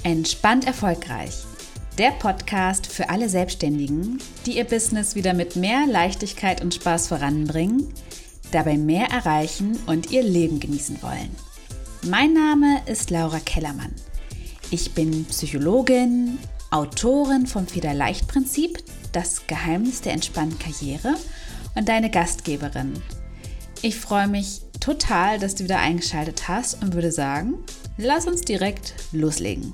Entspannt erfolgreich. Der Podcast für alle Selbstständigen, die ihr Business wieder mit mehr Leichtigkeit und Spaß voranbringen, dabei mehr erreichen und ihr Leben genießen wollen. Mein Name ist Laura Kellermann. Ich bin Psychologin, Autorin vom Federleicht-Prinzip, das Geheimnis der entspannten Karriere und deine Gastgeberin. Ich freue mich total, dass du wieder eingeschaltet hast und würde sagen, lass uns direkt loslegen.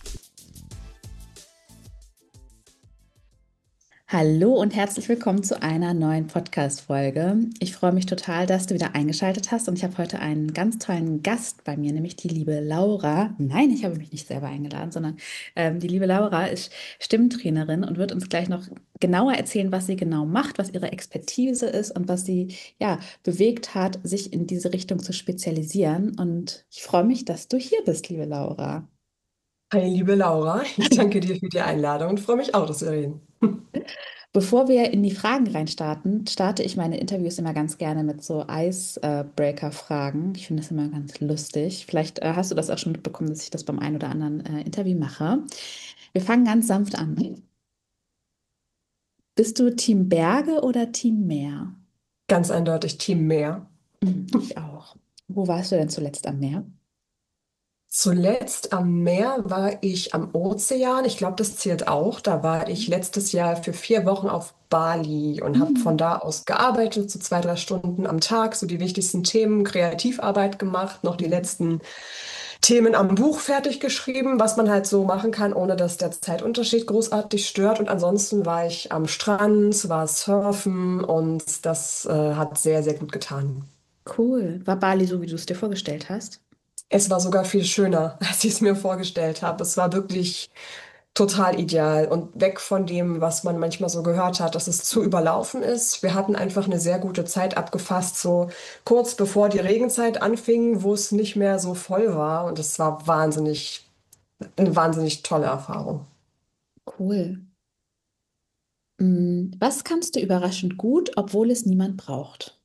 Hallo und herzlich willkommen zu einer neuen Podcast-Folge. Ich freue mich total, dass du wieder eingeschaltet hast und ich habe heute einen ganz tollen Gast bei mir, nämlich die liebe Laura. Nein, ich habe mich nicht selber eingeladen, sondern die liebe Laura ist Stimmtrainerin und wird uns gleich noch genauer erzählen, was sie genau macht, was ihre Expertise ist und was sie bewegt hat, sich in diese Richtung zu spezialisieren. Und ich freue mich, dass du hier bist, liebe Laura. Hi, liebe Laura, ich danke dir für die Einladung und freue mich auch, dass wir reden. Bevor wir in die Fragen reinstarten, starte ich meine Interviews immer ganz gerne mit so Icebreaker-Fragen. Ich finde das immer ganz lustig. Vielleicht hast du das auch schon mitbekommen, dass ich das beim einen oder anderen Interview mache. Wir fangen ganz sanft an. Bist du Team Berge oder Team Meer? Ganz eindeutig Team Meer. Ich auch. Wo warst du denn zuletzt am Meer? Zuletzt am Meer war ich am Ozean. Ich glaube, das zählt auch. Da war ich letztes Jahr für 4 Wochen auf Bali und habe von Mhm. da aus gearbeitet, so 2, 3 Stunden am Tag, so die wichtigsten Themen, Kreativarbeit gemacht, noch die letzten Themen am Buch fertig geschrieben, was man halt so machen kann, ohne dass der Zeitunterschied großartig stört. Und ansonsten war ich am Strand, war surfen und das hat sehr, sehr gut getan. Cool. War Bali so, wie du es dir vorgestellt hast? Es war sogar viel schöner, als ich es mir vorgestellt habe. Es war wirklich total ideal und weg von dem, was man manchmal so gehört hat, dass es zu überlaufen ist. Wir hatten einfach eine sehr gute Zeit abgefasst, so kurz bevor die Regenzeit anfing, wo es nicht mehr so voll war. Und es war eine wahnsinnig tolle Erfahrung. Cool. Was kannst du überraschend gut, obwohl es niemand braucht?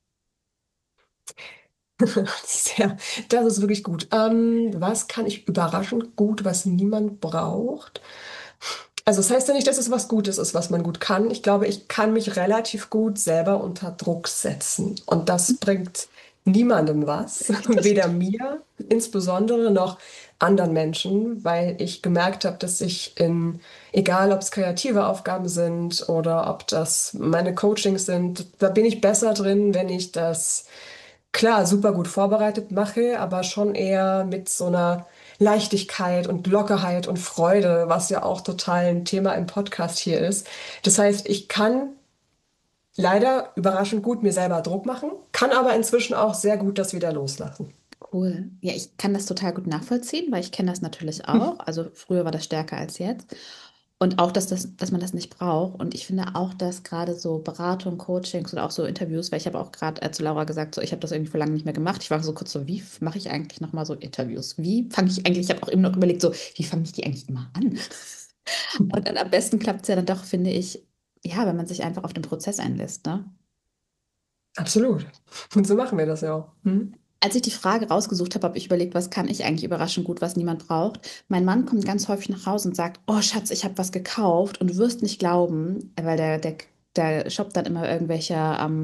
Sehr, das ist wirklich gut. Was kann ich überraschend gut, was niemand braucht? Also das heißt ja nicht, dass es was Gutes ist, was man gut kann. Ich glaube, ich kann mich relativ gut selber unter Druck setzen. Und das bringt niemandem was, Das weder mir insbesondere noch anderen Menschen, weil ich gemerkt habe, dass ich egal ob es kreative Aufgaben sind oder ob das meine Coachings sind, da bin ich besser drin, wenn ich das klar super gut vorbereitet mache, aber schon eher mit so einer Leichtigkeit und Lockerheit und Freude, was ja auch total ein Thema im Podcast hier ist. Das heißt, ich kann leider überraschend gut mir selber Druck machen, kann aber inzwischen auch sehr gut das wieder loslassen. Cool. Ja, ich kann das total gut nachvollziehen, weil ich kenne das natürlich auch. Also früher war das stärker als jetzt. Und auch, dass man das nicht braucht. Und ich finde auch, dass gerade so Beratung, Coachings und auch so Interviews, weil ich habe auch gerade zu Laura gesagt, so ich habe das irgendwie vor lange nicht mehr gemacht. Ich war so kurz so, wie mache ich eigentlich nochmal so Interviews? Wie fange ich eigentlich, ich habe auch eben noch überlegt, so, wie fange ich die eigentlich immer an? Und dann am besten klappt es ja dann doch, finde ich, ja, wenn man sich einfach auf den Prozess einlässt, ne? Absolut. Und so machen wir das ja auch. Hm? Als ich die Frage rausgesucht habe, habe ich überlegt, was kann ich eigentlich überraschend gut, was niemand braucht. Mein Mann kommt ganz häufig nach Hause und sagt, oh Schatz, ich habe was gekauft und du wirst nicht glauben, weil der shoppt dann immer irgendwelche,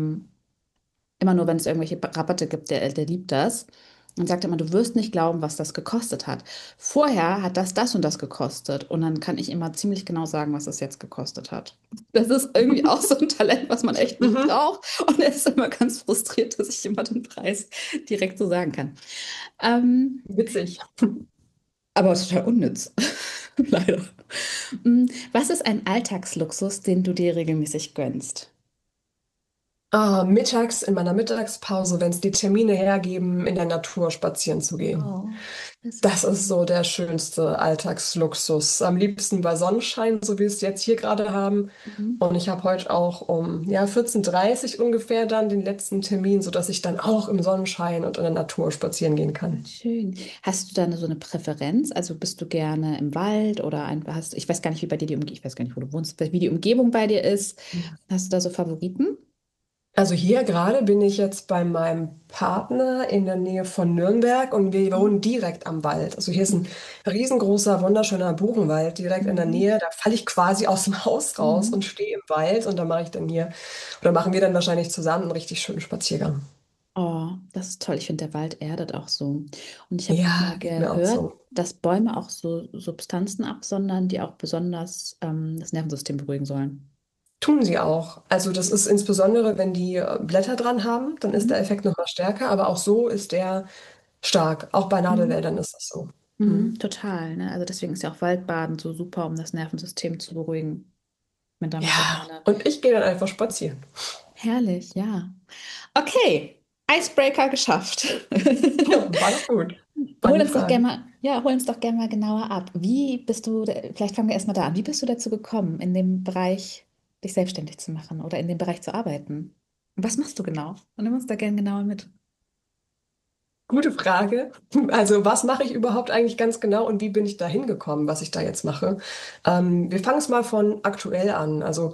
immer nur, wenn es irgendwelche Rabatte gibt, der liebt das. Und sagt immer, du wirst nicht glauben, was das gekostet hat. Vorher hat das und das gekostet. Und dann kann ich immer ziemlich genau sagen, was das jetzt gekostet hat. Das ist irgendwie auch so ein Talent, was man echt nicht Mhm. braucht. Und er ist immer ganz frustriert, dass ich immer den Preis direkt so sagen kann. Ähm, Witzig. aber total unnütz. Leider. Was ist ein Alltagsluxus, den du dir regelmäßig gönnst? Mittags in meiner Mittagspause, wenn es die Termine hergeben, in der Natur spazieren zu gehen. Oh, das ist Das ist schön. so der schönste Alltagsluxus. Am liebsten bei Sonnenschein, so wie wir es jetzt hier gerade haben. Mhm. Und ich habe heute auch um 14:30 ungefähr dann den letzten Termin, sodass ich dann auch im Sonnenschein und in der Natur spazieren gehen Voll kann. schön. Hast du da so eine Präferenz? Also bist du gerne im Wald oder einfach hast, ich weiß gar nicht, wie bei dir die Umgebung, ich weiß gar nicht, wo du wohnst, wie die Umgebung bei dir ist. Hast du da so Favoriten? Also hier gerade bin ich jetzt bei meinem Partner in der Nähe von Nürnberg und wir wohnen direkt am Wald. Also hier ist ein riesengroßer, wunderschöner Buchenwald direkt in der Mhm. Nähe. Da falle ich quasi aus dem Haus raus und Mhm. stehe im Wald und da mache ich dann hier, oder machen wir dann wahrscheinlich zusammen einen richtig schönen Spaziergang. Oh, das ist toll. Ich finde, der Wald erdet auch so. Und ich habe auch mal Ja, geht mir auch gehört, so. dass Bäume auch so Substanzen absondern, die auch besonders das Nervensystem beruhigen sollen. Tun sie auch. Also das ist insbesondere, wenn die Blätter dran haben, dann ist der Mhm. Effekt nochmal stärker, aber auch so ist der stark. Auch bei Mhm. Nadelwäldern ist das so. Mhm. Hm. Total, ne? Also deswegen ist ja auch Waldbaden so super, um das Nervensystem zu beruhigen, wenn da mal so Ja, eine. und ich gehe dann einfach spazieren. Herrlich, ja. Okay, Icebreaker geschafft. Ja, war doch gut. Waren Hol die uns doch gerne Fragen. mal, ja, hol uns doch gerne mal genauer ab. Wie bist du, vielleicht fangen wir erstmal da an. Wie bist du dazu gekommen, in dem Bereich dich selbstständig zu machen oder in dem Bereich zu arbeiten? Was machst du genau? Und nimm uns da gerne genauer mit. Gute Frage. Also, was mache ich überhaupt eigentlich ganz genau und wie bin ich da hingekommen, was ich da jetzt mache? Wir fangen es mal von aktuell an. Also,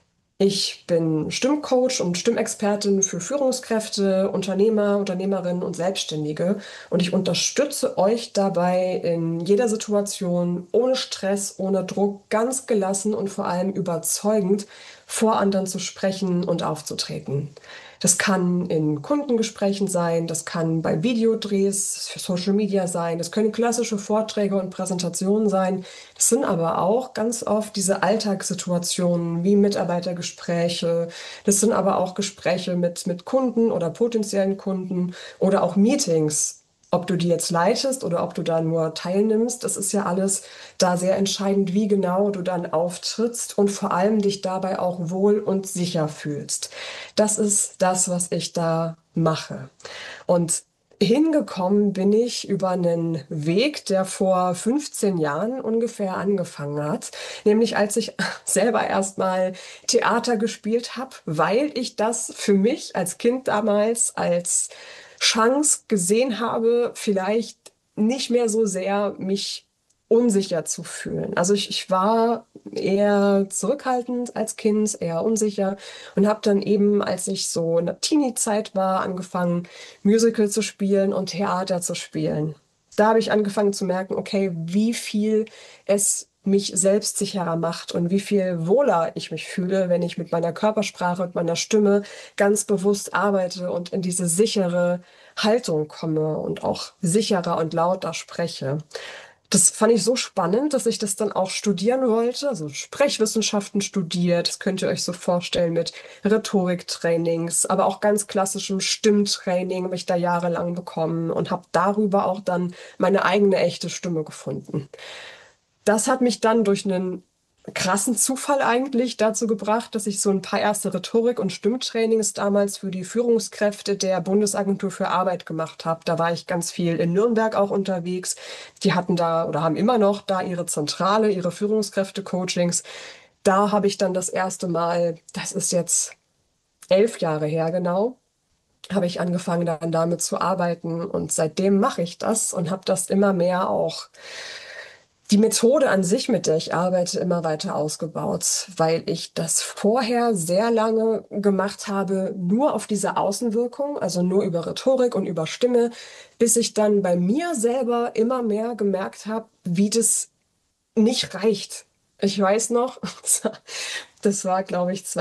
ich bin Stimmcoach und Stimmexpertin für Führungskräfte, Unternehmer, Unternehmerinnen und Selbstständige. Und ich unterstütze euch dabei in jeder Situation, ohne Stress, ohne Druck, ganz gelassen und vor allem überzeugend vor anderen zu sprechen und aufzutreten. Das kann in Kundengesprächen sein, das kann bei Videodrehs für Social Media sein, das können klassische Vorträge und Präsentationen sein. Das sind aber auch ganz oft diese Alltagssituationen wie Mitarbeitergespräche. Das sind aber auch Gespräche mit Kunden oder potenziellen Kunden oder auch Meetings. Ob du die jetzt leitest oder ob du da nur teilnimmst, das ist ja alles da sehr entscheidend, wie genau du dann auftrittst und vor allem dich dabei auch wohl und sicher fühlst. Das ist das, was ich da mache. Und hingekommen bin ich über einen Weg, der vor 15 Jahren ungefähr angefangen hat, nämlich als ich selber erstmal Theater gespielt habe, weil ich das für mich als Kind damals als Chance gesehen habe, vielleicht nicht mehr so sehr mich unsicher zu fühlen. Also ich war eher zurückhaltend als Kind, eher unsicher und habe dann eben, als ich so in der Teenie-Zeit war, angefangen, Musical zu spielen und Theater zu spielen. Da habe ich angefangen zu merken, okay, wie viel es mich selbstsicherer macht und wie viel wohler ich mich fühle, wenn ich mit meiner Körpersprache und meiner Stimme ganz bewusst arbeite und in diese sichere Haltung komme und auch sicherer und lauter spreche. Das fand ich so spannend, dass ich das dann auch studieren wollte, also Sprechwissenschaften studiert. Das könnt ihr euch so vorstellen mit Rhetoriktrainings, aber auch ganz klassischem Stimmtraining habe ich da jahrelang bekommen und habe darüber auch dann meine eigene echte Stimme gefunden. Das hat mich dann durch einen krassen Zufall eigentlich dazu gebracht, dass ich so ein paar erste Rhetorik- und Stimmtrainings damals für die Führungskräfte der Bundesagentur für Arbeit gemacht habe. Da war ich ganz viel in Nürnberg auch unterwegs. Die hatten da oder haben immer noch da ihre Zentrale, ihre Führungskräfte-Coachings. Da habe ich dann das erste Mal, das ist jetzt 11 Jahre her genau, habe ich angefangen dann damit zu arbeiten und seitdem mache ich das und habe das immer mehr auch die Methode an sich, mit der ich arbeite, immer weiter ausgebaut, weil ich das vorher sehr lange gemacht habe, nur auf diese Außenwirkung, also nur über Rhetorik und über Stimme, bis ich dann bei mir selber immer mehr gemerkt habe, wie das nicht reicht. Ich weiß noch, das war, glaube ich,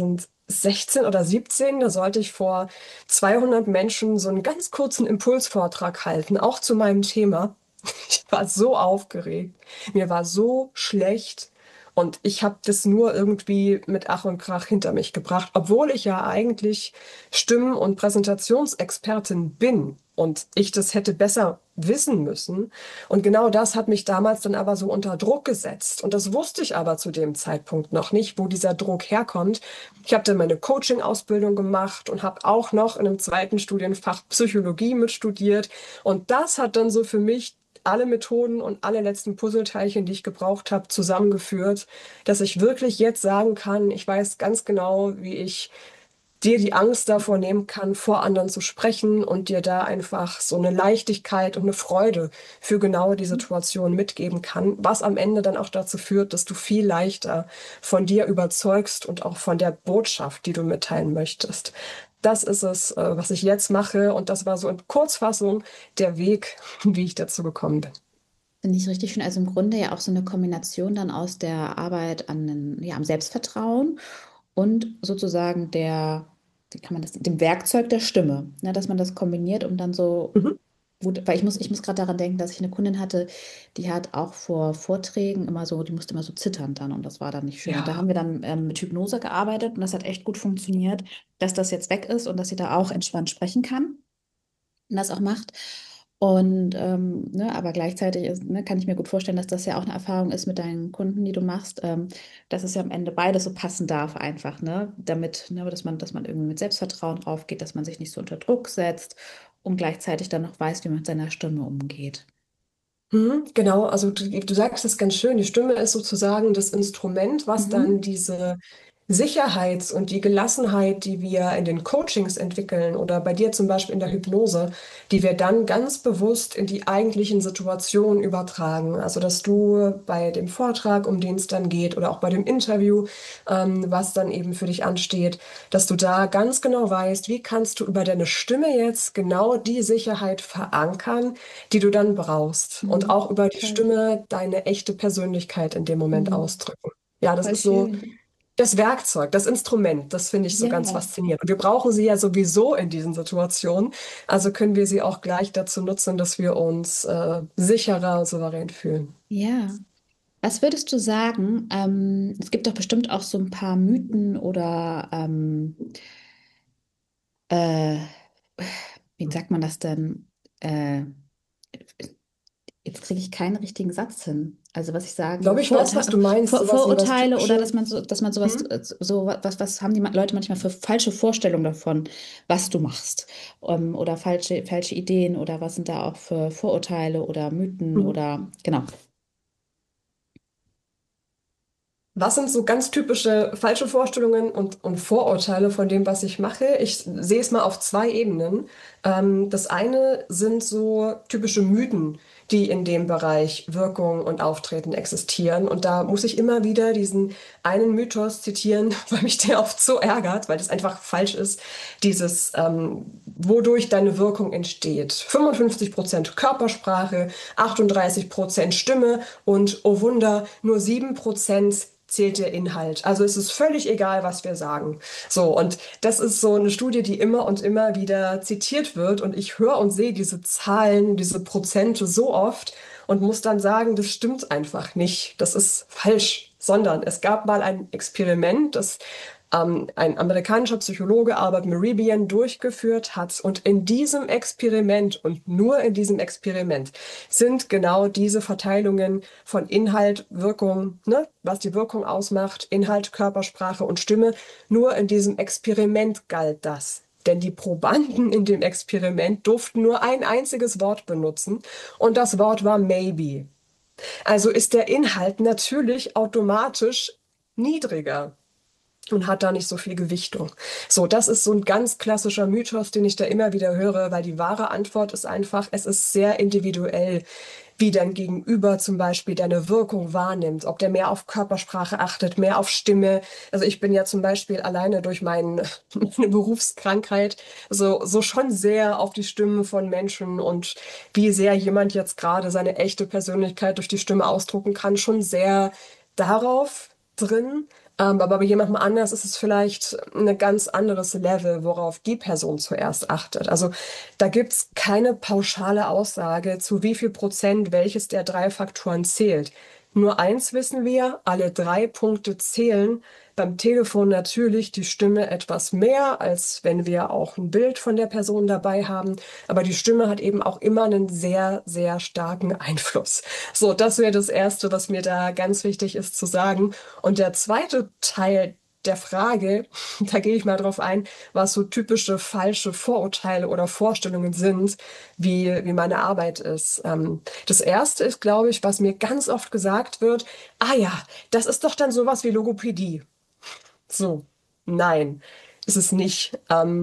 2016 oder 17, da sollte ich vor 200 Menschen so einen ganz kurzen Impulsvortrag halten, auch zu meinem Thema. Ich war so aufgeregt, mir war so schlecht und ich habe das nur irgendwie mit Ach und Krach hinter mich gebracht, obwohl ich ja eigentlich Stimmen- und Präsentationsexpertin bin und ich das hätte besser wissen müssen. Und genau das hat mich damals dann aber so unter Druck gesetzt. Und das wusste ich aber zu dem Zeitpunkt noch nicht, wo dieser Druck herkommt. Ich habe dann meine Coaching-Ausbildung gemacht und habe auch noch in einem zweiten Studienfach Psychologie mitstudiert. Und das hat dann so für mich alle Methoden und alle letzten Puzzleteilchen, die ich gebraucht habe, zusammengeführt, dass ich wirklich jetzt sagen kann, ich weiß ganz genau, wie ich dir die Angst davor nehmen kann, vor anderen zu sprechen und dir da einfach so eine Leichtigkeit und eine Freude für genau die Situation mitgeben kann, was am Ende dann auch dazu führt, dass du viel leichter von dir überzeugst und auch von der Botschaft, die du mitteilen möchtest. Das ist es, was ich jetzt mache, und das war so in Kurzfassung der Weg, wie ich dazu gekommen bin. Finde ich richtig schön. Also im Grunde ja auch so eine Kombination dann aus der Arbeit ja, am Selbstvertrauen und sozusagen wie kann man das, dem Werkzeug der Stimme, ne, dass man das kombiniert, um dann so Mhm. gut, weil ich muss gerade daran denken, dass ich eine Kundin hatte, die hat auch vor Vorträgen immer so, die musste immer so zittern dann und das war dann nicht schön. Und da haben Ja. wir dann mit Hypnose gearbeitet und das hat echt gut funktioniert, dass das jetzt weg ist und dass sie da auch entspannt sprechen kann und das auch macht. Und ne, aber gleichzeitig ne, kann ich mir gut vorstellen, dass das ja auch eine Erfahrung ist mit deinen Kunden, die du machst, dass es ja am Ende beides so passen darf einfach, ne? Damit, ne, dass man irgendwie mit Selbstvertrauen draufgeht, dass man sich nicht so unter Druck setzt und gleichzeitig dann noch weiß, wie man mit seiner Stimme umgeht. Mhm, genau, also du sagst es ganz schön, die Stimme ist sozusagen das Instrument, was dann Mhm. diese Sicherheit und die Gelassenheit, die wir in den Coachings entwickeln oder bei dir zum Beispiel in der Hypnose, die wir dann ganz bewusst in die eigentlichen Situationen übertragen. Also dass du bei dem Vortrag, um den es dann geht, oder auch bei dem Interview, was dann eben für dich ansteht, dass du da ganz genau weißt, wie kannst du über deine Stimme jetzt genau die Sicherheit verankern, die du dann brauchst, und Mhm. auch über die Toll. Stimme deine echte Persönlichkeit in dem Moment Mhm. ausdrücken. Ja, das Voll ist so schön. das Werkzeug, das Instrument, das finde ich so ganz Ja, faszinierend. Und wir brauchen sie ja sowieso in diesen Situationen. Also können wir sie auch gleich dazu nutzen, dass wir uns sicherer und souverän fühlen. ja. Was würdest du sagen? Es gibt doch bestimmt auch so ein paar Mythen oder äh, wie sagt man das denn? Jetzt kriege ich keinen richtigen Satz hin. Also was ich Ich sagen, glaube, ich weiß, was du meinst. Sowas wie was Vorurteile oder typische. dass man sowas, Hm? was haben die Leute manchmal für falsche Vorstellungen davon, was du machst? Oder falsche Ideen oder was sind da auch für Vorurteile oder Mythen Mhm. oder genau. Was sind so ganz typische falsche Vorstellungen und Vorurteile von dem, was ich mache? Ich sehe es mal auf zwei Ebenen. Das eine sind so typische Mythen, die in dem Bereich Wirkung und Auftreten existieren. Und da muss ich immer wieder diesen einen Mythos zitieren, weil mich der oft so ärgert, weil das einfach falsch ist. Dieses, wodurch deine Wirkung entsteht. 55% Körpersprache, 38% Stimme und, oh Wunder, nur 7% zählt der Inhalt. Also es ist völlig egal, was wir sagen. So, und das ist so eine Studie, die immer und immer wieder zitiert wird. Und ich höre und sehe diese Zahlen, diese Prozente so oft und muss dann sagen, das stimmt einfach nicht. Das ist falsch. Sondern es gab mal ein Experiment, das ein amerikanischer Psychologe, Albert Mehrabian, durchgeführt hat. Und in diesem Experiment und nur in diesem Experiment sind genau diese Verteilungen von Inhalt, Wirkung, ne, was die Wirkung ausmacht, Inhalt, Körpersprache und Stimme. Nur in diesem Experiment galt das. Denn die Probanden in dem Experiment durften nur ein einziges Wort benutzen, und das Wort war maybe. Also ist der Inhalt natürlich automatisch niedriger und hat da nicht so viel Gewichtung. So, das ist so ein ganz klassischer Mythos, den ich da immer wieder höre, weil die wahre Antwort ist einfach, es ist sehr individuell, wie dein Gegenüber zum Beispiel deine Wirkung wahrnimmt, ob der mehr auf Körpersprache achtet, mehr auf Stimme. Also ich bin ja zum Beispiel alleine durch meine Berufskrankheit so schon sehr auf die Stimmen von Menschen und wie sehr jemand jetzt gerade seine echte Persönlichkeit durch die Stimme ausdrucken kann, schon sehr darauf drin. Aber bei jemandem anders ist es vielleicht ein ganz anderes Level, worauf die Person zuerst achtet. Also da gibt es keine pauschale Aussage, zu wie viel Prozent welches der drei Faktoren zählt. Nur eins wissen wir, alle drei Punkte zählen. Beim Telefon natürlich die Stimme etwas mehr, als wenn wir auch ein Bild von der Person dabei haben. Aber die Stimme hat eben auch immer einen sehr, sehr starken Einfluss. So, das wäre das Erste, was mir da ganz wichtig ist zu sagen. Und der zweite Teil der Frage, da gehe ich mal drauf ein, was so typische falsche Vorurteile oder Vorstellungen sind, wie meine Arbeit ist. Das erste ist, glaube ich, was mir ganz oft gesagt wird, ah ja, das ist doch dann sowas wie Logopädie. So, nein. ist es nicht.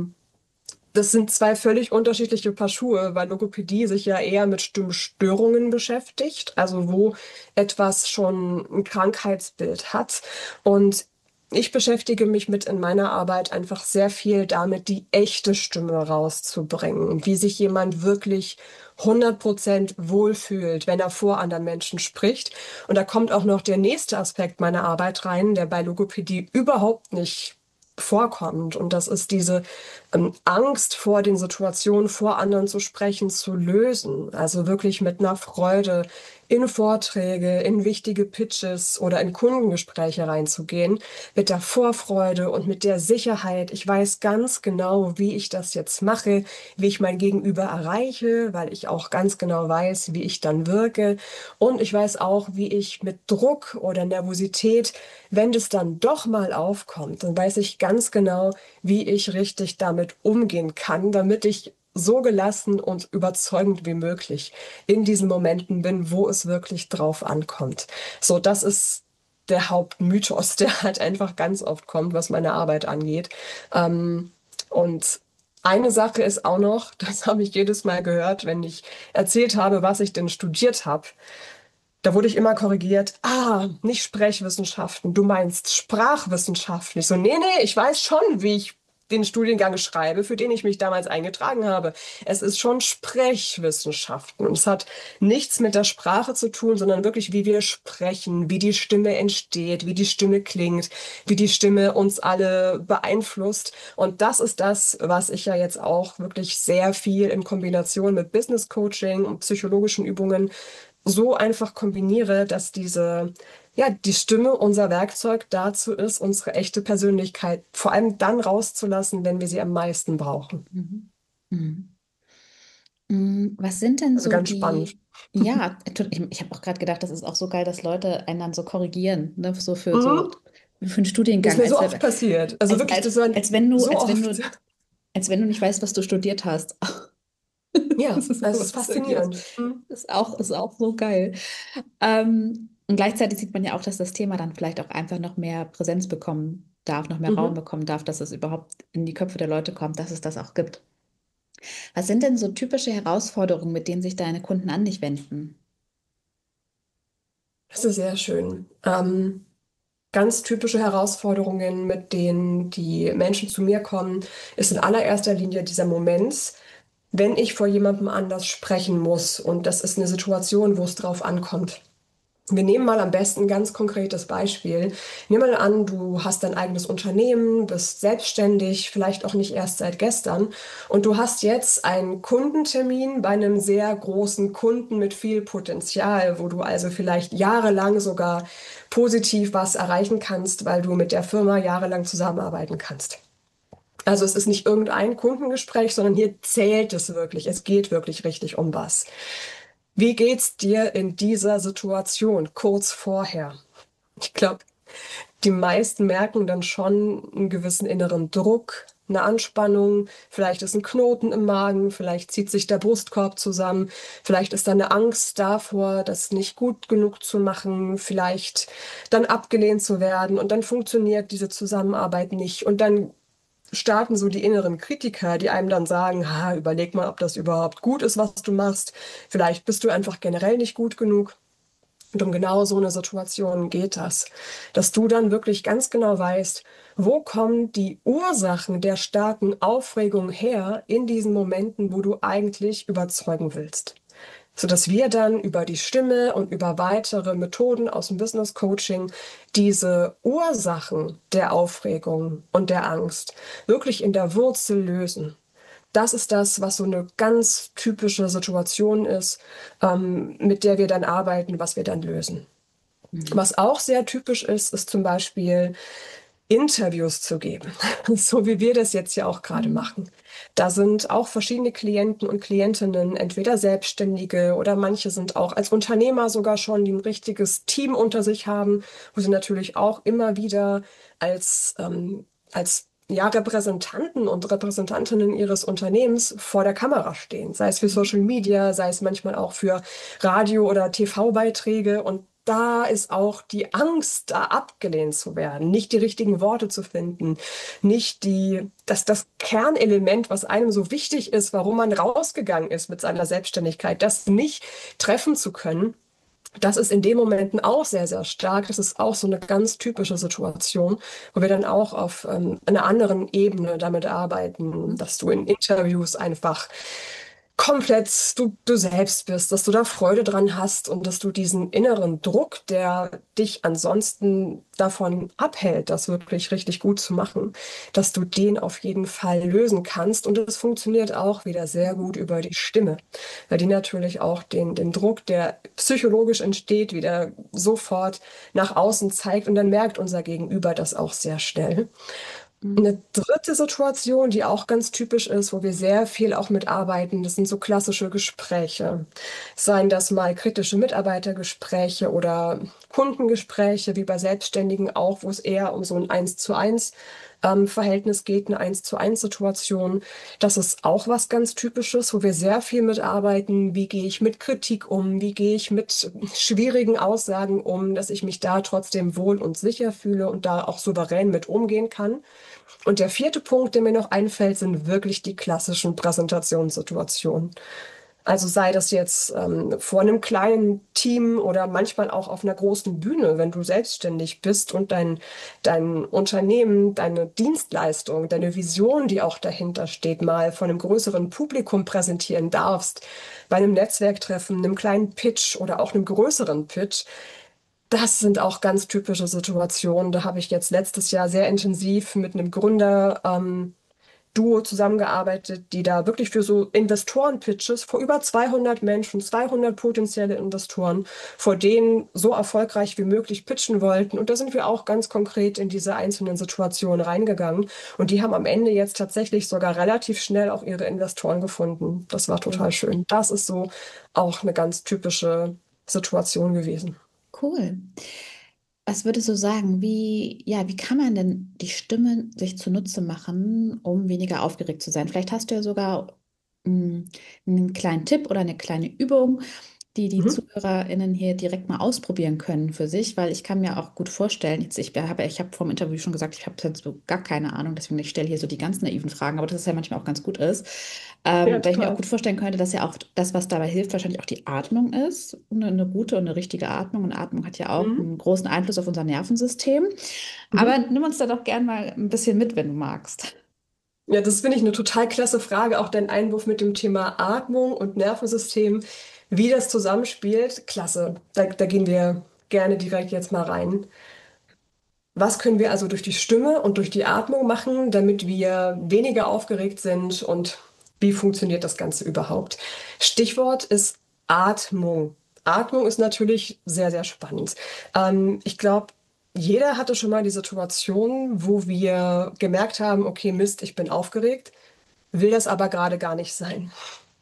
Das sind zwei völlig unterschiedliche Paar Schuhe, weil Logopädie sich ja eher mit Stimmstörungen beschäftigt, also wo etwas schon ein Krankheitsbild hat. Und ich beschäftige mich mit in meiner Arbeit einfach sehr viel damit, die echte Stimme rauszubringen, wie sich jemand wirklich 100% wohlfühlt, wenn er vor anderen Menschen spricht. Und da kommt auch noch der nächste Aspekt meiner Arbeit rein, der bei Logopädie überhaupt nicht vorkommt. Und das ist diese Angst vor den Situationen, vor anderen zu sprechen, zu lösen. Also wirklich mit einer Freude in Vorträge, in wichtige Pitches oder in Kundengespräche reinzugehen, mit der Vorfreude und mit der Sicherheit. Ich weiß ganz genau, wie ich das jetzt mache, wie ich mein Gegenüber erreiche, weil ich auch ganz genau weiß, wie ich dann wirke. Und ich weiß auch, wie ich mit Druck oder Nervosität, wenn das dann doch mal aufkommt, dann weiß ich ganz genau, wie ich richtig damit umgehen kann, damit ich so gelassen und überzeugend wie möglich in diesen Momenten bin, wo es wirklich drauf ankommt. So, das ist der Hauptmythos, der halt einfach ganz oft kommt, was meine Arbeit angeht. Und eine Sache ist auch noch, das habe ich jedes Mal gehört, wenn ich erzählt habe, was ich denn studiert habe. Da wurde ich immer korrigiert. Ah, nicht Sprechwissenschaften, du meinst Sprachwissenschaften. Ich so, nee, ich weiß schon, wie ich den Studiengang schreibe, für den ich mich damals eingetragen habe. Es ist schon Sprechwissenschaften. Und es hat nichts mit der Sprache zu tun, sondern wirklich, wie wir sprechen, wie die Stimme entsteht, wie die Stimme klingt, wie die Stimme uns alle beeinflusst. Und das ist das, was ich ja jetzt auch wirklich sehr viel in Kombination mit Business Coaching und psychologischen Übungen so einfach kombiniere, dass die Stimme unser Werkzeug dazu ist, unsere echte Persönlichkeit vor allem dann rauszulassen, wenn wir sie am meisten brauchen. Mhm. Mhm. Was sind denn Also so ganz spannend. ja, ich habe auch gerade gedacht, das ist auch so geil, dass Leute einen dann so korrigieren, ne, Mhm. für einen Das ist Studiengang, mir so oft passiert. Also wirklich, das war so oft. als wenn du nicht weißt, was du studiert hast. Ja, Das ist also es ist sowas irgendwie, das faszinierend. Mhm. ist auch so geil. Und gleichzeitig sieht man ja auch, dass das Thema dann vielleicht auch einfach noch mehr Präsenz bekommen darf, noch mehr Raum Mhm. bekommen darf, dass es überhaupt in die Köpfe der Leute kommt, dass es das auch gibt. Was sind denn so typische Herausforderungen, mit denen sich deine Kunden an dich wenden? Das ist sehr schön. Ganz typische Herausforderungen, mit denen die Menschen zu mir kommen, ist in allererster Linie dieser Moment, wenn ich vor jemandem anders sprechen muss. Und das ist eine Situation, wo es drauf ankommt. Wir nehmen mal am besten ein ganz konkretes Beispiel. Nimm mal an, du hast dein eigenes Unternehmen, bist selbstständig, vielleicht auch nicht erst seit gestern, und du hast jetzt einen Kundentermin bei einem sehr großen Kunden mit viel Potenzial, wo du also vielleicht jahrelang sogar positiv was erreichen kannst, weil du mit der Firma jahrelang zusammenarbeiten kannst. Also es ist nicht irgendein Kundengespräch, sondern hier zählt es wirklich. Es geht wirklich richtig um was. Wie geht's dir in dieser Situation kurz vorher? Ich glaube, die meisten merken dann schon einen gewissen inneren Druck, eine Anspannung. Vielleicht ist ein Knoten im Magen, vielleicht zieht sich der Brustkorb zusammen, vielleicht ist da eine Angst davor, das nicht gut genug zu machen, vielleicht dann abgelehnt zu werden und dann funktioniert diese Zusammenarbeit nicht. Und dann starten so die inneren Kritiker, die einem dann sagen, ha, überleg mal, ob das überhaupt gut ist, was du machst. Vielleicht bist du einfach generell nicht gut genug. Und um genau so eine Situation geht das, dass du dann wirklich ganz genau weißt, wo kommen die Ursachen der starken Aufregung her in diesen Momenten, wo du eigentlich überzeugen willst. Sodass wir dann über die Stimme und über weitere Methoden aus dem Business Coaching diese Ursachen der Aufregung und der Angst wirklich in der Wurzel lösen. Das ist das, was so eine ganz typische Situation ist, mit der wir dann arbeiten, was wir dann lösen. Mhm. Was auch sehr typisch ist, ist zum Beispiel Interviews zu geben, so wie wir das jetzt ja auch gerade Mhm. machen. Da sind auch verschiedene Klienten und Klientinnen, entweder Selbstständige oder manche sind auch als Unternehmer sogar schon, die ein richtiges Team unter sich haben, wo sie natürlich auch immer wieder als ja, Repräsentanten und Repräsentantinnen ihres Unternehmens vor der Kamera stehen, sei es für Social Media, sei es manchmal auch für Radio- oder TV-Beiträge. Und da ist auch die Angst, da abgelehnt zu werden, nicht die richtigen Worte zu finden, nicht das Kernelement, was einem so wichtig ist, warum man rausgegangen ist mit seiner Selbstständigkeit, das nicht treffen zu können. Das ist in den Momenten auch sehr, sehr stark. Das ist auch so eine ganz typische Situation, wo wir dann auch auf einer anderen Ebene damit arbeiten, dass du in Interviews einfach komplett du selbst bist, dass du da Freude dran hast und dass du diesen inneren Druck, der dich ansonsten davon abhält, das wirklich richtig gut zu machen, dass du den auf jeden Fall lösen kannst. Und es funktioniert auch wieder sehr gut über die Stimme, weil die natürlich auch den Druck, der psychologisch entsteht, wieder sofort nach außen zeigt und dann merkt unser Gegenüber das auch sehr schnell. Eine dritte Situation, die auch ganz typisch ist, wo wir sehr viel auch mitarbeiten, das sind so klassische Gespräche. Seien das mal kritische Mitarbeitergespräche oder Kundengespräche, wie bei Selbstständigen auch, wo es eher um so ein Eins-zu-eins Verhältnis geht, eine Eins-zu-eins-Situation. Das ist auch was ganz Typisches, wo wir sehr viel mitarbeiten. Wie gehe ich mit Kritik um? Wie gehe ich mit schwierigen Aussagen um, dass ich mich da trotzdem wohl und sicher fühle und da auch souverän mit umgehen kann? Und der vierte Punkt, der mir noch einfällt, sind wirklich die klassischen Präsentationssituationen. Also sei das jetzt vor einem kleinen Team oder manchmal auch auf einer großen Bühne, wenn du selbstständig bist und dein Unternehmen, deine Dienstleistung, deine Vision, die auch dahinter steht, mal von einem größeren Publikum präsentieren darfst, bei einem Netzwerktreffen, einem kleinen Pitch oder auch einem größeren Pitch. Das sind auch ganz typische Situationen. Da habe ich jetzt letztes Jahr sehr intensiv mit einem Gründer Duo zusammengearbeitet, die da wirklich für so Investoren-Pitches vor über 200 Menschen, 200 potenzielle Investoren, vor denen so erfolgreich wie möglich pitchen wollten. Und da sind wir auch ganz konkret in diese einzelnen Situationen reingegangen. Und die haben am Ende jetzt tatsächlich sogar relativ schnell auch ihre Investoren gefunden. Das war total schön. Das ist so auch eine ganz typische Situation gewesen. Cool. Was würdest du sagen, wie kann man denn die Stimme sich zunutze machen, um weniger aufgeregt zu sein? Vielleicht hast du ja sogar mh, einen kleinen Tipp oder eine kleine Übung, die Mhm. ZuhörerInnen hier direkt mal ausprobieren können für sich, weil ich kann mir auch gut vorstellen, jetzt, ich habe vor dem Interview schon gesagt, ich habe jetzt so gar keine Ahnung, deswegen ich stelle hier so die ganz naiven Fragen, aber das ist ja manchmal auch ganz gut ist, Ja, weil ich mir auch total. gut vorstellen könnte, dass ja auch das, was dabei hilft, wahrscheinlich auch die Atmung ist, eine gute und eine richtige Atmung. Und Atmung hat ja auch Mhm. einen großen Einfluss auf unser Nervensystem. Aber Mhm. nimm uns da doch gern mal ein bisschen mit, wenn du magst. Ja, das finde ich eine total klasse Frage. Auch dein Einwurf mit dem Thema Atmung und Nervensystem, wie das zusammenspielt. Klasse. Da gehen wir gerne direkt jetzt mal rein. Was können wir also durch die Stimme und durch die Atmung machen, damit wir weniger aufgeregt sind und wie funktioniert das Ganze überhaupt? Stichwort ist Atmung. Atmung ist natürlich sehr, sehr spannend. Ich glaube, jeder hatte schon mal die Situation, wo wir gemerkt haben, okay, Mist, ich bin aufgeregt, will das aber gerade gar nicht sein.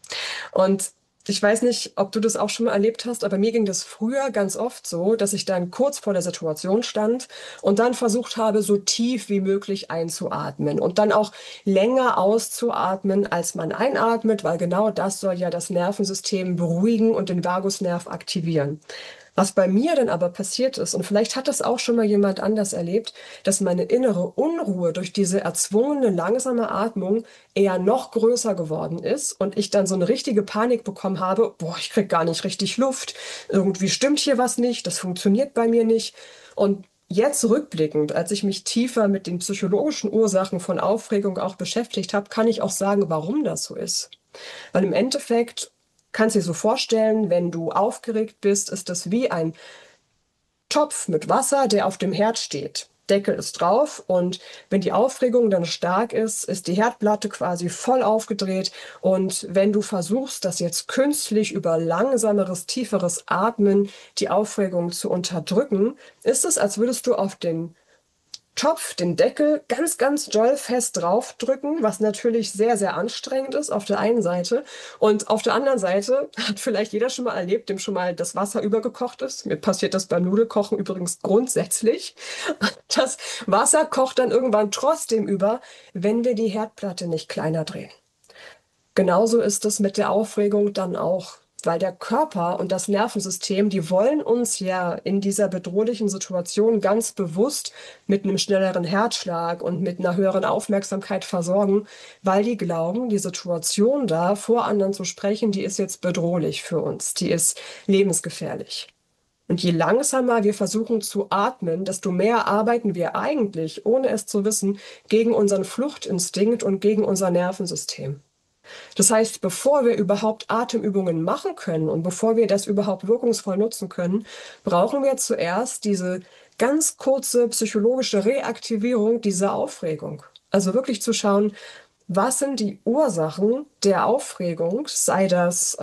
Und ich weiß nicht, ob du das auch schon mal erlebt hast, aber mir ging das früher ganz oft so, dass ich dann kurz vor der Situation stand und dann versucht habe, so tief wie möglich einzuatmen und dann auch länger auszuatmen, als man einatmet, weil genau das soll ja das Nervensystem beruhigen und den Vagusnerv aktivieren. Was bei mir dann aber passiert ist, und vielleicht hat das auch schon mal jemand anders erlebt, dass meine innere Unruhe durch diese erzwungene, langsame Atmung eher noch größer geworden ist und ich dann so eine richtige Panik bekommen habe, boah, ich krieg gar nicht richtig Luft, irgendwie stimmt hier was nicht, das funktioniert bei mir nicht. Und jetzt rückblickend, als ich mich tiefer mit den psychologischen Ursachen von Aufregung auch beschäftigt habe, kann ich auch sagen, warum das so ist. Weil im Endeffekt kannst du dir so vorstellen, wenn du aufgeregt bist, ist das wie ein Topf mit Wasser, der auf dem Herd steht. Deckel ist drauf und wenn die Aufregung dann stark ist, ist die Herdplatte quasi voll aufgedreht und wenn du versuchst, das jetzt künstlich über langsameres, tieferes Atmen die Aufregung zu unterdrücken, ist es, als würdest du auf den Topf, den Deckel ganz, ganz doll fest draufdrücken, was natürlich sehr, sehr anstrengend ist auf der einen Seite. Und auf der anderen Seite hat vielleicht jeder schon mal erlebt, dem schon mal das Wasser übergekocht ist. Mir passiert das beim Nudelkochen übrigens grundsätzlich. Das Wasser kocht dann irgendwann trotzdem über, wenn wir die Herdplatte nicht kleiner drehen. Genauso ist es mit der Aufregung dann auch. weil der Körper und das Nervensystem, die wollen uns ja in dieser bedrohlichen Situation ganz bewusst mit einem schnelleren Herzschlag und mit einer höheren Aufmerksamkeit versorgen, weil die glauben, die Situation da vor anderen zu sprechen, die ist jetzt bedrohlich für uns, die ist lebensgefährlich. Und je langsamer wir versuchen zu atmen, desto mehr arbeiten wir eigentlich, ohne es zu wissen, gegen unseren Fluchtinstinkt und gegen unser Nervensystem. Das heißt, bevor wir überhaupt Atemübungen machen können und bevor wir das überhaupt wirkungsvoll nutzen können, brauchen wir zuerst diese ganz kurze psychologische Reaktivierung dieser Aufregung. Also wirklich zu schauen, was sind die Ursachen der Aufregung, sei das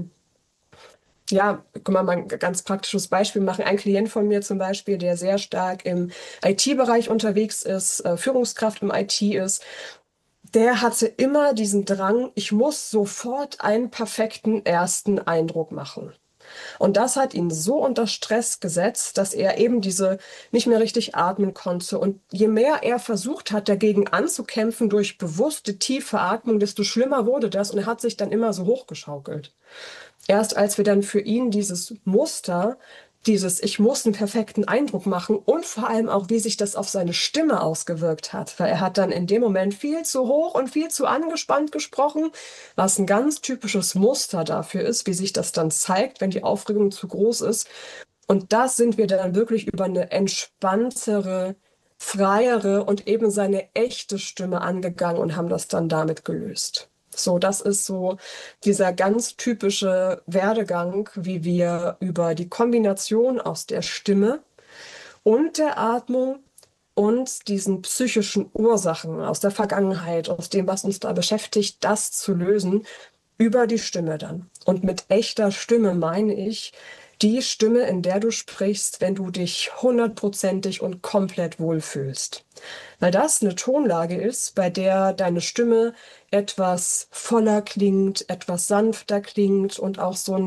ja, guck mal ein ganz praktisches Beispiel machen. Ein Klient von mir zum Beispiel, der sehr stark im IT-Bereich unterwegs ist, Führungskraft im IT ist, der hatte immer diesen Drang, ich muss sofort einen perfekten ersten Eindruck machen. Und das hat ihn so unter Stress gesetzt, dass er eben diese nicht mehr richtig atmen konnte. Und je mehr er versucht hat, dagegen anzukämpfen durch bewusste, tiefe Atmung, desto schlimmer wurde das. Und er hat sich dann immer so hochgeschaukelt. Erst als wir dann für ihn dieses Muster, dieses Ich muss einen perfekten Eindruck machen und vor allem auch, wie sich das auf seine Stimme ausgewirkt hat, weil er hat dann in dem Moment viel zu hoch und viel zu angespannt gesprochen, was ein ganz typisches Muster dafür ist, wie sich das dann zeigt, wenn die Aufregung zu groß ist. Und das sind wir dann wirklich über eine entspanntere, freiere und eben seine echte Stimme angegangen und haben das dann damit gelöst. So, das ist so dieser ganz typische Werdegang, wie wir über die Kombination aus der Stimme und der Atmung und diesen psychischen Ursachen aus der Vergangenheit, aus dem, was uns da beschäftigt, das zu lösen, über die Stimme dann. Und mit echter Stimme meine ich die Stimme, in der du sprichst, wenn du dich hundertprozentig und komplett wohlfühlst. Weil das eine Tonlage ist, bei der deine Stimme etwas voller klingt, etwas sanfter klingt und auch so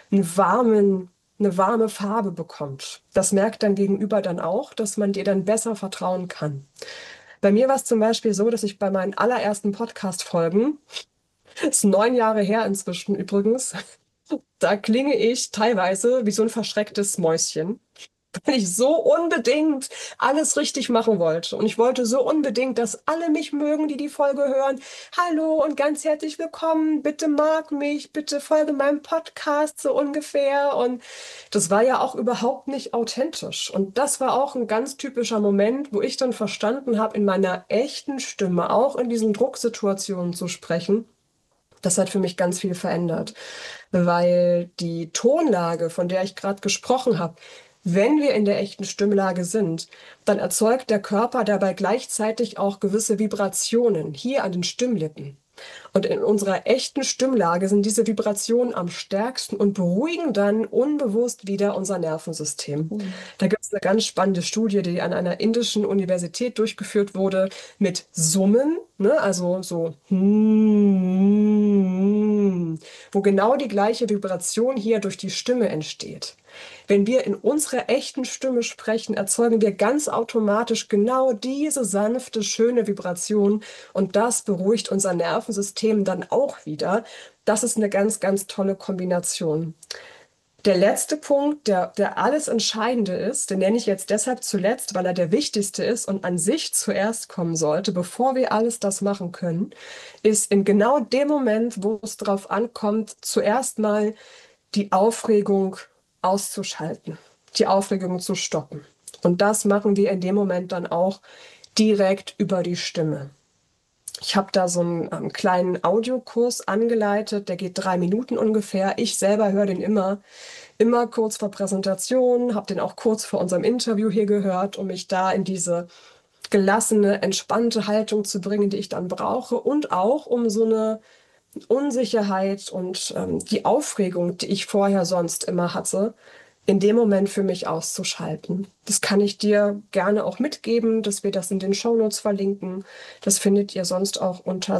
eine warme Farbe bekommt. Das merkt dein Gegenüber dann auch, dass man dir dann besser vertrauen kann. Bei mir war es zum Beispiel so, dass ich bei meinen allerersten Podcast-Folgen, ist 9 Jahre her inzwischen übrigens, da klinge ich teilweise wie so ein verschrecktes Mäuschen, weil ich so unbedingt alles richtig machen wollte. Und ich wollte so unbedingt, dass alle mich mögen, die die Folge hören. Hallo und ganz herzlich willkommen. Bitte mag mich, bitte folge meinem Podcast so ungefähr. Und das war ja auch überhaupt nicht authentisch. Und das war auch ein ganz typischer Moment, wo ich dann verstanden habe, in meiner echten Stimme auch in diesen Drucksituationen zu sprechen. Das hat für mich ganz viel verändert, weil die Tonlage, von der ich gerade gesprochen habe, wenn wir in der echten Stimmlage sind, dann erzeugt der Körper dabei gleichzeitig auch gewisse Vibrationen hier an den Stimmlippen. Und in unserer echten Stimmlage sind diese Vibrationen am stärksten und beruhigen dann unbewusst wieder unser Nervensystem. Da gibt es eine ganz spannende Studie, die an einer indischen Universität durchgeführt wurde mit Summen, ne? Also so, wo genau die gleiche Vibration hier durch die Stimme entsteht. Wenn wir in unserer echten Stimme sprechen, erzeugen wir ganz automatisch genau diese sanfte, schöne Vibration und das beruhigt unser Nervensystem dann auch wieder. Das ist eine ganz, ganz tolle Kombination. Der letzte Punkt, der alles Entscheidende ist, den nenne ich jetzt deshalb zuletzt, weil er der wichtigste ist und an sich zuerst kommen sollte, bevor wir alles das machen können, ist in genau dem Moment, wo es darauf ankommt, zuerst mal die Aufregung auszuschalten, die Aufregung zu stoppen. Und das machen wir in dem Moment dann auch direkt über die Stimme. Ich habe da so einen kleinen Audiokurs angeleitet, der geht 3 Minuten ungefähr. Ich selber höre den immer kurz vor Präsentation, habe den auch kurz vor unserem Interview hier gehört, um mich da in diese gelassene, entspannte Haltung zu bringen, die ich dann brauche und auch um so eine Unsicherheit und die Aufregung, die ich vorher sonst immer hatte, in dem Moment für mich auszuschalten. Das kann ich dir gerne auch mitgeben, dass wir das in den Shownotes verlinken. Das findet ihr sonst auch unter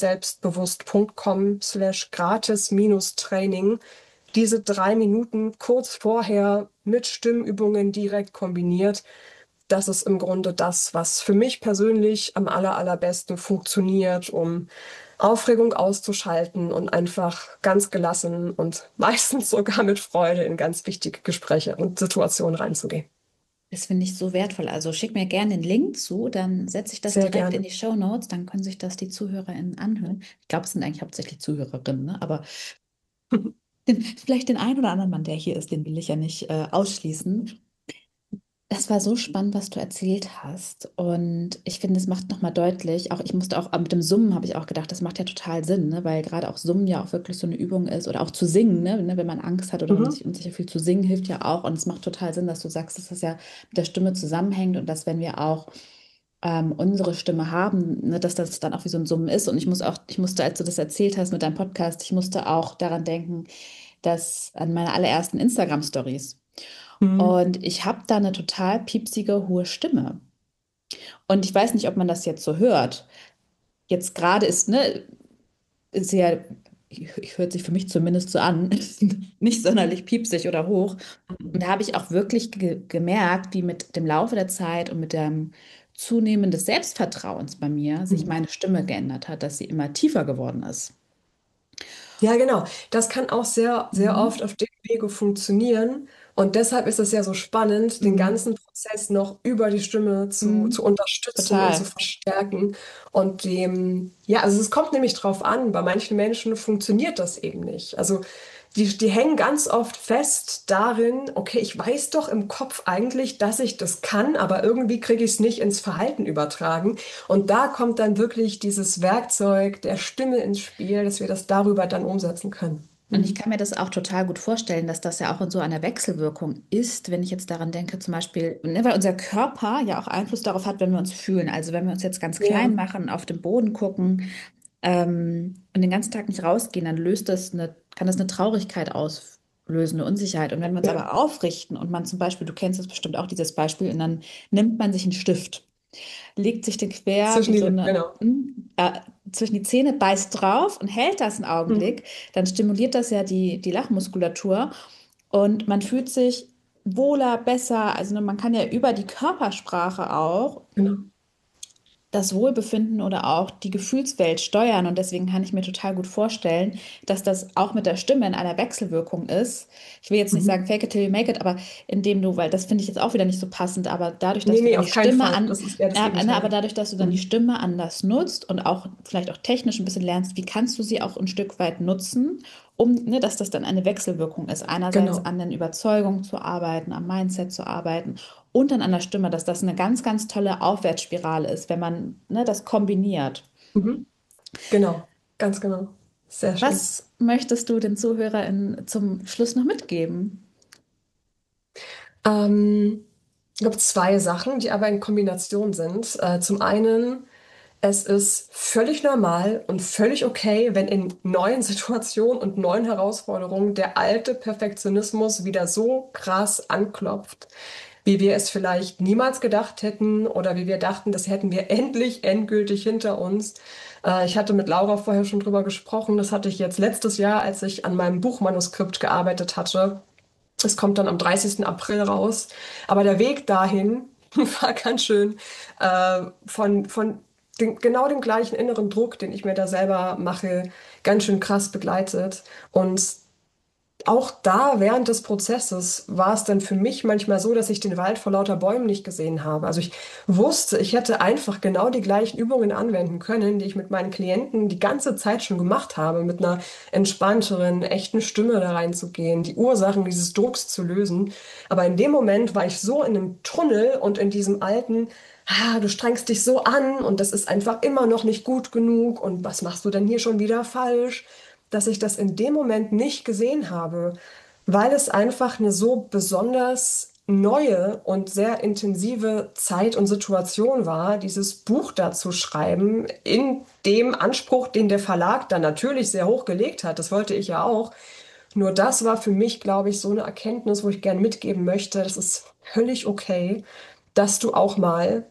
seidirselbstbewusst.com/gratis-training. Diese 3 Minuten kurz vorher mit Stimmübungen direkt kombiniert. Das ist im Grunde das, was für mich persönlich am allerbesten funktioniert, um Aufregung auszuschalten und einfach ganz gelassen und meistens sogar mit Freude in ganz wichtige Gespräche und Situationen reinzugehen. Das finde ich so wertvoll. Also schick mir gerne den Link zu, dann setze ich das Sehr direkt in gerne. die Shownotes, dann können sich das die ZuhörerInnen anhören. Ich glaube, es sind eigentlich hauptsächlich ZuhörerInnen, ne? Aber vielleicht den einen oder anderen Mann, der hier ist, den will ich ja nicht ausschließen. Das war so spannend, was du erzählt hast. Und ich finde, es macht nochmal deutlich, auch ich musste auch mit dem Summen habe ich auch gedacht, das macht ja total Sinn, ne? Weil gerade auch Summen ja auch wirklich so eine Übung ist oder auch zu singen, ne? Wenn man Angst hat oder wenn man Mhm. sich unsicher fühlt, zu singen hilft ja auch. Und es macht total Sinn, dass du sagst, dass das ja mit der Stimme zusammenhängt und dass wenn wir auch unsere Stimme haben, ne, dass das dann auch wie so ein Summen ist. Und ich musste, als du das erzählt hast mit deinem Podcast, ich musste auch daran denken, dass an meine allerersten Instagram-Stories. Mhm. Und ich habe da eine total piepsige, hohe Stimme. Und ich weiß nicht, ob man das jetzt so hört. Jetzt gerade ist, ne, ist ja, hört sich für mich zumindest so an, nicht sonderlich piepsig oder hoch. Und da habe ich auch wirklich gemerkt, wie mit dem Laufe der Zeit und mit dem Zunehmen des Selbstvertrauens bei mir sich Mhm. meine Stimme geändert hat, dass sie immer tiefer geworden ist. Ja, genau. Das kann auch sehr, sehr oft Mhm. auf dem Wege funktionieren. Und deshalb ist es ja so spannend, den Mhm. ganzen Prozess noch über die Stimme zu Mhm. unterstützen und zu Total. verstärken. Und ja, also es kommt nämlich drauf an, bei manchen Menschen funktioniert das eben nicht. Also die hängen ganz oft fest darin, okay, ich weiß doch im Kopf eigentlich, dass ich das kann, aber irgendwie kriege ich es nicht ins Verhalten übertragen. Und da kommt dann wirklich dieses Werkzeug der Stimme ins Spiel, dass wir das darüber dann umsetzen können. Und ich Mhm. kann mir das auch total gut vorstellen, dass das ja auch in so einer Wechselwirkung ist, wenn ich jetzt daran denke, zum Beispiel, ne, weil unser Körper ja auch Einfluss darauf hat, wenn wir uns fühlen. Also wenn wir uns jetzt ganz klein Ja, machen, auf den Boden gucken und den ganzen Tag nicht rausgehen, dann kann das eine Traurigkeit auslösen, eine Unsicherheit. Und wenn wir uns ja. aber aufrichten und man zum Beispiel, du kennst das bestimmt auch, dieses Beispiel, und dann nimmt man sich einen Stift, legt sich den quer Zwischen wie die so Lippen, eine, genau. zwischen die Zähne, beißt drauf und hält das einen Mhm. Augenblick, dann stimuliert das ja die Lachmuskulatur und man fühlt sich wohler, besser. Also ne, man kann ja über die Körpersprache auch Genau. das Wohlbefinden oder auch die Gefühlswelt steuern. Und deswegen kann ich mir total gut vorstellen, dass das auch mit der Stimme in einer Wechselwirkung ist. Ich will jetzt nicht Mhm. sagen, fake it till you make it, aber indem du, weil das finde ich jetzt auch wieder nicht so passend, aber dadurch, dass Nee, du nee, dann die auf keinen Stimme Fall. an, Das ist eher das ja, ne, aber Gegenteil. dadurch, dass du dann die Mhm. Stimme anders nutzt und auch vielleicht auch technisch ein bisschen lernst, wie kannst du sie auch ein Stück weit nutzen, um, ne, dass das dann eine Wechselwirkung ist. Einerseits Genau. an den Überzeugungen zu arbeiten, am Mindset zu arbeiten und dann an der Stimme, dass das eine ganz, ganz tolle Aufwärtsspirale ist, wenn man, ne, das kombiniert. Mhm. Genau. Ganz genau. Sehr schön. Was möchtest du den ZuhörerInnen zum Schluss noch mitgeben? Ich glaube, zwei Sachen, die aber in Kombination sind. Zum einen, es ist völlig normal und völlig okay, wenn in neuen Situationen und neuen Herausforderungen der alte Perfektionismus wieder so krass anklopft, wie wir es vielleicht niemals gedacht hätten oder wie wir dachten, das hätten wir endlich endgültig hinter uns. Ich hatte mit Laura vorher schon drüber gesprochen. Das hatte ich jetzt letztes Jahr, als ich an meinem Buchmanuskript gearbeitet hatte. Es kommt dann am 30. April raus. Aber der Weg dahin war ganz schön von genau dem gleichen inneren Druck, den ich mir da selber mache, ganz schön krass begleitet. Und auch da während des Prozesses war es dann für mich manchmal so, dass ich den Wald vor lauter Bäumen nicht gesehen habe. Also ich wusste, ich hätte einfach genau die gleichen Übungen anwenden können, die ich mit meinen Klienten die ganze Zeit schon gemacht habe, mit einer entspannteren, echten Stimme da reinzugehen, die Ursachen dieses Drucks zu lösen. Aber in dem Moment war ich so in einem Tunnel und in diesem alten, du strengst dich so an und das ist einfach immer noch nicht gut genug und was machst du denn hier schon wieder falsch? Dass ich das in dem Moment nicht gesehen habe, weil es einfach eine so besonders neue und sehr intensive Zeit und Situation war, dieses Buch da zu schreiben, in dem Anspruch, den der Verlag dann natürlich sehr hoch gelegt hat. Das wollte ich ja auch. Nur das war für mich, glaube ich, so eine Erkenntnis, wo ich gerne mitgeben möchte, das ist völlig okay, dass du auch mal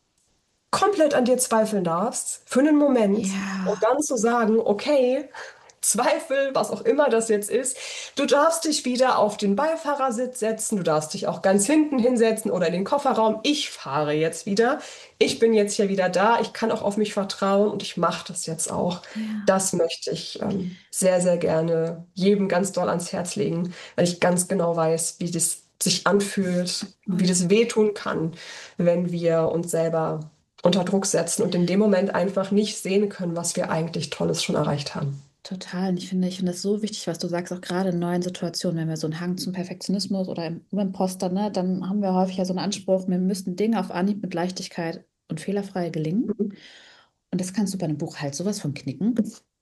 komplett an dir zweifeln darfst, für einen Moment, und Ja, dann zu sagen, okay, Zweifel, was auch immer das jetzt ist. Du darfst dich wieder auf den Beifahrersitz setzen, du darfst dich auch ganz hinten hinsetzen oder in den Kofferraum. Ich fahre jetzt wieder. Ich bin jetzt hier wieder da. Ich kann auch auf mich vertrauen und ich mache das jetzt auch. Ja, Das möchte ich sehr, sehr gerne jedem ganz doll ans Herz legen, weil ich ganz genau weiß, wie das sich anfühlt, wie voll. das wehtun kann, wenn wir uns selber unter Druck setzen und in dem Moment einfach nicht sehen können, was wir eigentlich Tolles schon erreicht haben. Total. Und ich finde das so wichtig, was du sagst, auch gerade in neuen Situationen, wenn wir so einen Hang zum Perfektionismus oder im Imposter, ne, dann haben wir häufig ja so einen Anspruch, wir müssten Dinge auf Anhieb mit Leichtigkeit und fehlerfrei gelingen. Mhm. Und das kannst du bei einem Buch halt sowas von knicken.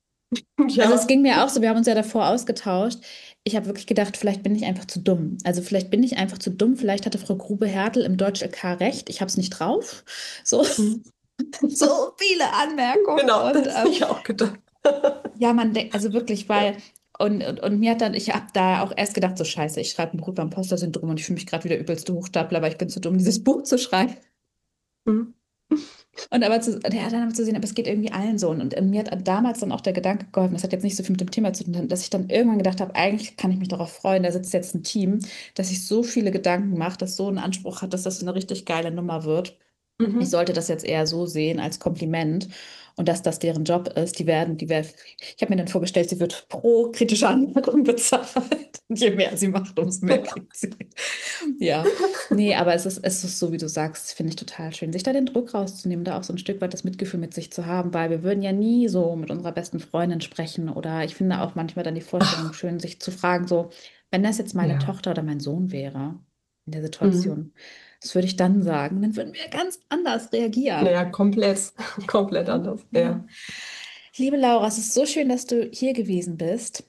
Also es Ja. ging mir auch so, wir haben uns ja davor ausgetauscht. Ich habe wirklich gedacht, vielleicht bin ich einfach zu dumm. Also vielleicht bin ich einfach zu dumm. Vielleicht hatte Frau Grube-Hertel im Deutsch-LK recht. Ich habe es nicht drauf. So, Mhm. so viele Anmerkungen. Genau, Und das habe ich auch gedacht. ja, man denkt, also wirklich, weil, und mir hat dann, ich habe da auch erst gedacht, so scheiße, ich schreibe ein Buch über Imposter-Syndrom und ich fühle mich gerade wieder übelste Hochstapler, aber ich bin zu dumm, dieses Buch zu schreiben. Mhm. Und aber ja, dann aber zu sehen, aber es geht irgendwie allen so. Und mir hat damals dann auch der Gedanke geholfen, das hat jetzt nicht so viel mit dem Thema zu tun, dass ich dann irgendwann gedacht habe, eigentlich kann ich mich darauf freuen, da sitzt jetzt ein Team, das sich so viele Gedanken macht, das so einen Anspruch hat, dass das eine richtig geile Nummer wird. Ich Mhm. sollte das jetzt eher so sehen als Kompliment und dass das deren Job ist. Ich habe mir dann vorgestellt, sie wird pro kritische Anmerkung bezahlt. Und je mehr sie macht, umso mehr kriegt sie. Ja, nee, aber es ist so, wie du sagst, finde ich total schön, sich da den Druck rauszunehmen, da auch so ein Stück weit das Mitgefühl mit sich zu haben, weil wir würden ja nie so mit unserer besten Freundin sprechen oder ich finde auch manchmal dann die Vorstellung Ach, schön, sich zu fragen, so, wenn das jetzt meine ja. Tochter oder mein Sohn wäre in der Mhm. Situation, was würde ich dann sagen? Dann würden wir ganz anders reagieren. Naja, komplett, komplett anders. Ja. Ja. Liebe Laura, es ist so schön, dass du hier gewesen bist.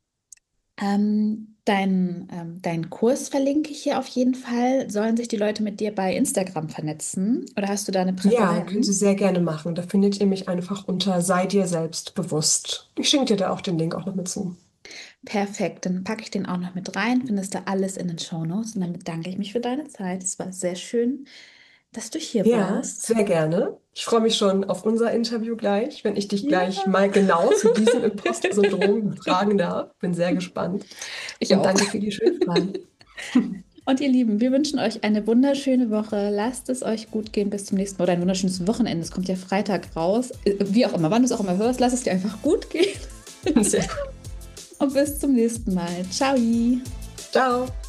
Deinen Kurs verlinke ich hier auf jeden Fall. Sollen sich die Leute mit dir bei Instagram vernetzen? Oder hast du da eine Ja, können Sie Präferenz? sehr gerne machen. Da findet ihr mich einfach unter Sei dir selbst bewusst. Ich schenke dir da auch den Link auch noch mit zu. Perfekt, dann packe ich den auch noch mit rein. Findest du alles in den Shownotes. Und dann bedanke ich mich für deine Zeit. Es war sehr schön, dass du hier Ja, warst. sehr gerne. Ich freue mich schon auf unser Interview gleich, wenn ich dich Ja, gleich mal genau zu diesem Imposter-Syndrom befragen darf. Bin sehr gespannt. ich Und auch. danke für die schönen Fragen. Und ihr Lieben, wir wünschen euch eine wunderschöne Woche. Lasst es euch gut gehen. Bis zum nächsten Mal. Oder ein wunderschönes Wochenende. Es kommt ja Freitag raus. Wie auch immer, wann du es auch immer hörst, lass es dir einfach gut gehen. Sehr gut. Und bis zum nächsten Mal. Ciao. Ciao.